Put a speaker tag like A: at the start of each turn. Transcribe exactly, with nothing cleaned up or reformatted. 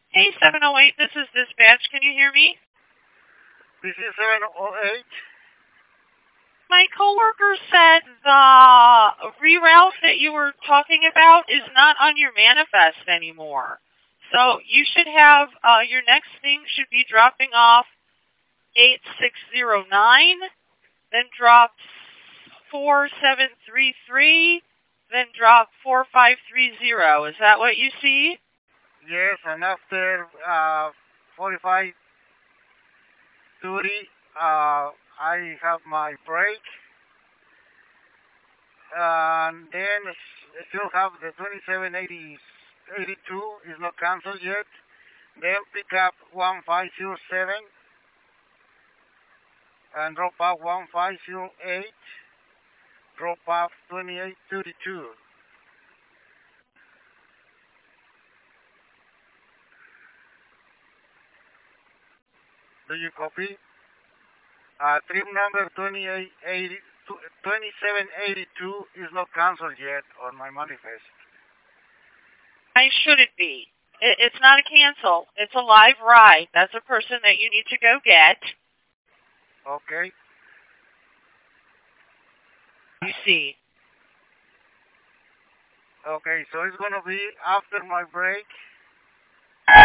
A: Hey, seven oh eight, this is dispatch. Can you hear me?
B: This is seven oh eight.
A: My coworker said the reroute that you were talking about is not on your manifest anymore. So you should have, uh, your next thing should be dropping off eight six zero nine, then drop four seven three three, then drop four five three zero. Is that what you see?
B: Yes, and after uh, forty-five thirty, uh, I have my break. And then I still have the twenty-seven eighty, eighty-two is not canceled yet. Then pick up one five zero seven and drop off one five zero eight, drop off twenty-eight thirty-two. Do you copy? Uh, trip number twenty-eight eighty, twenty-seven eighty-two is not canceled yet on my manifest.
A: Why should it be? It, it's not a cancel. It's a live ride. That's a person that you need to go get.
B: Okay.
A: You see.
B: Okay, so it's gonna be after my break.